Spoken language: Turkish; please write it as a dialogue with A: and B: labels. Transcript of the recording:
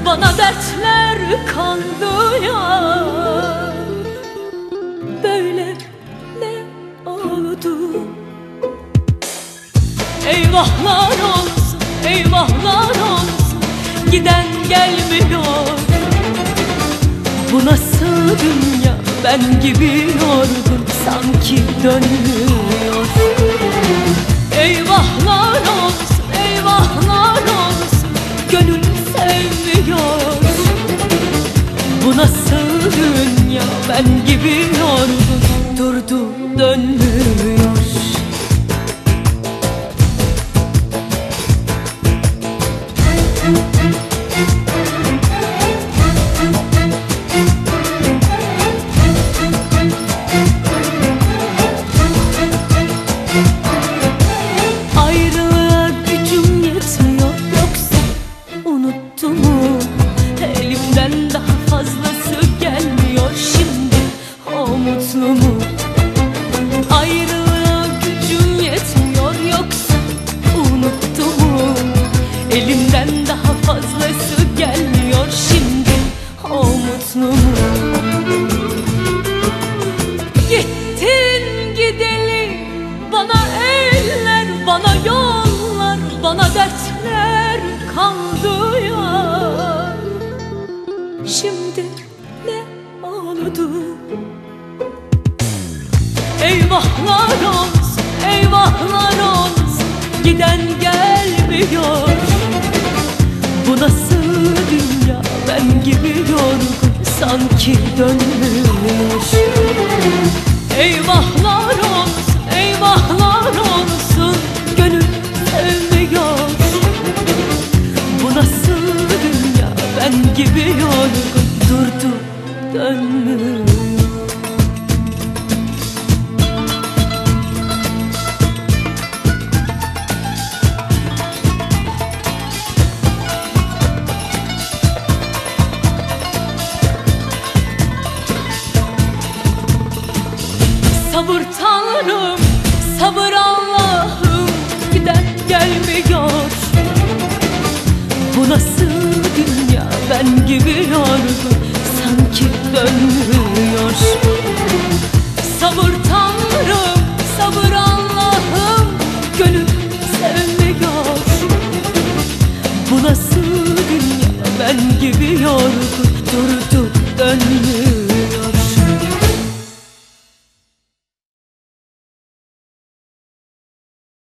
A: bana dertler kaldı ya. Böyle ne oldu? Eyvahlar olsun, eyvahlar olsun, giden gelmiyor. Bu nasıl dünya, ben gibi yorgun, sanki dönmüyor. Eyvahlar olsun, eyvahlar olsun, gönül sevmiyor. Bu nasıl dünya, ben gibi yorgun, durdu dönmüyor. Ayrılığa gücüm yetmiyor, yoksa unuttu mu? Elimden daha fazlası gelmiyor şimdi, o mutlu mu? Ayrılığa gücüm yetmiyor, yoksa unuttu mu? Elimden daha fazlası gelmiyor şimdi, o mutlu mu? Gittin gideli bana eller, bana yollar, bana dertler kaldı ya. Şimdi ne oldu? Eyvahlar olsun, eyvahlar olsun, giden gelmiyor. Bu nasıl dünya, ben gibi yorgun, sanki dönmüyor. Eyvahlar olsun, eyvahlar olsun, gönül sevmiyor. Bu nasıl dünya, ben gibi yorgun, durdu dönmüyor. Sabır Tanrım, sabır Allah'ım, giden gelmiyor. Bu nasıl dünya, ben gibi yorgun, sanki dönmüyor. Sabır Tanrım, sabır Allah'ım, gönül sevmiyor. Bu nasıl dünya, ben gibi yorgun, durdu dönmüyor.